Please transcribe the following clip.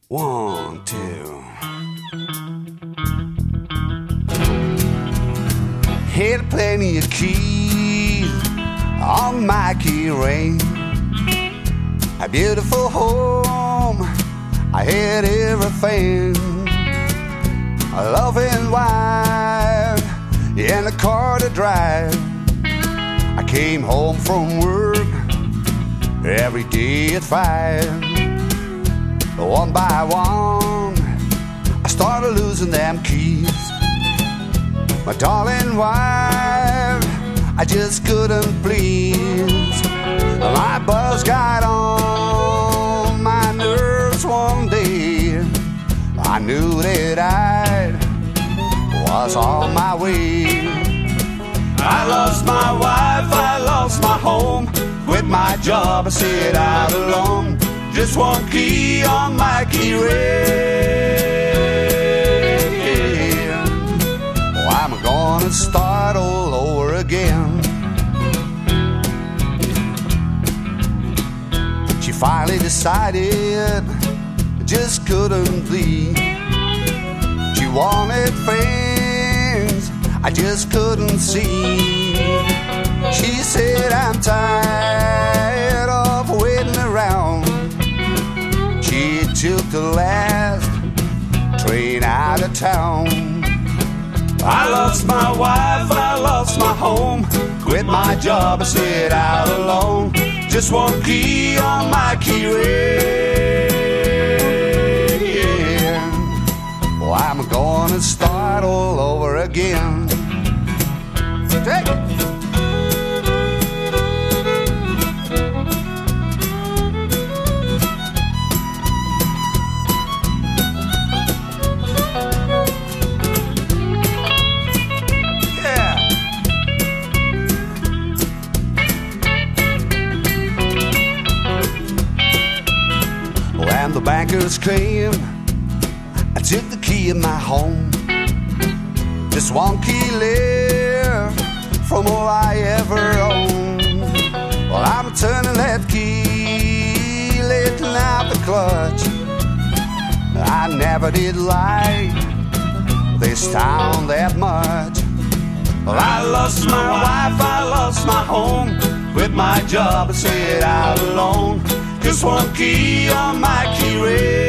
1, 2. Had plenty of keys on my key ring. A beautiful home, I had everything. A loving wife and a car to drive. I came home from work every day at 5. One by one, I started losing them keys. My darling wife, I just couldn't please. My boss got on my nerves one day. I knew that I was on my way. I lost my wife, I lost my home. Quit my job, I sit out alone. Just one key on my key ring. Oh, I'm gonna start all over again. She finally decided, just couldn't leave. She wanted things I just couldn't see. She said, I'm tired of waiting around. She took the last train out of town. I lost my wife, I lost my home. Quit my job, I sit out alone. Just one key on my key ring. Well, I'm gonna start all over again. Take it. When the bankers came, I took the key in my home. Just one key left from all I ever owned. Well, I'm turning that key, letting out the clutch. I never did like this town that much. Well, I lost my wife, I lost my home. Quit my job and sit out alone. Just one key on my key ring.